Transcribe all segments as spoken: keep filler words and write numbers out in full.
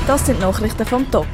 Das sind Nachrichten vom Tag.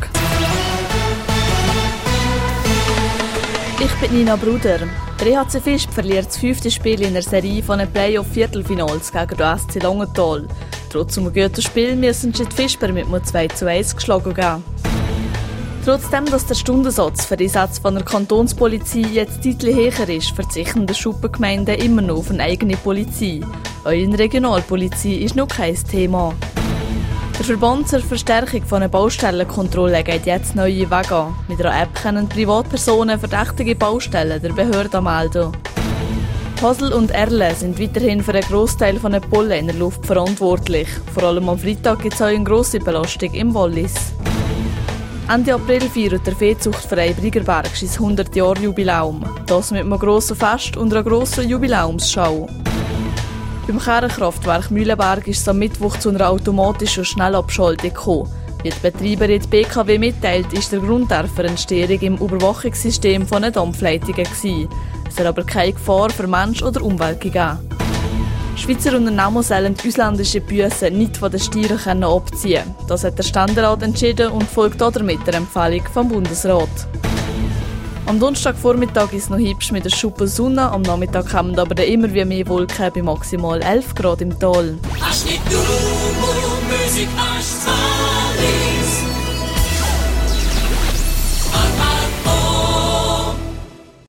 Ich bin Nina Bruder. Der E H C Visp verliert das fünfte Spiel in der Serie von den Playoff-Viertelfinals gegen den S C Langenthal. Trotz einem guten Spiel müssen die Visper mit nur zwei zu eins geschlagen gehen. Trotzdem, dass der Stundensatz für die Sätze von der Kantonspolizei jetzt deutlich höher ist, verzichten die Schuppengemeinden immer noch auf eine eigene Polizei. Auch in der Regionalpolizei ist noch kein Thema. Der Verband zur Verstärkung von der Baustellenkontrolle geht jetzt neue Wege an. Mit einer App können Privatpersonen verdächtige Baustellen der Behörde melden. Hasel und Erle sind weiterhin für einen Grossteil von den Pollen in der Luft verantwortlich. Vor allem am Freitag gibt es auch eine grosse Belastung im Wallis. Ende April feiert der Viehzuchtverein Briggerberg sein hundert-Jahr-Jubiläum. Das mit einem grossen Fest und einer grossen Jubiläumsschau. Beim Kernkraftwerk Mühlenberg ist es am Mittwoch zu einer automatischen Schnellabschaltung gekommen. Wie die Betreiberin B K W mitteilt, ist der Grund der Entstehung im Überwachungssystem von den Dampfleitungen gewesen. Es hat aber keine Gefahr für Mensch oder Umwelt gegeben. Schweizer Unternehmen sollen ausländische Büssen nicht von den Steuern abziehen können. Das hat der Ständerat entschieden und folgt damit der Empfehlung vom Bundesrat. Am Donnerstagvormittag ist es noch hübsch mit der Schuppe Sonne, am Nachmittag kommen aber dann immer wie mehr Wolken bei maximal elf Grad im Tal.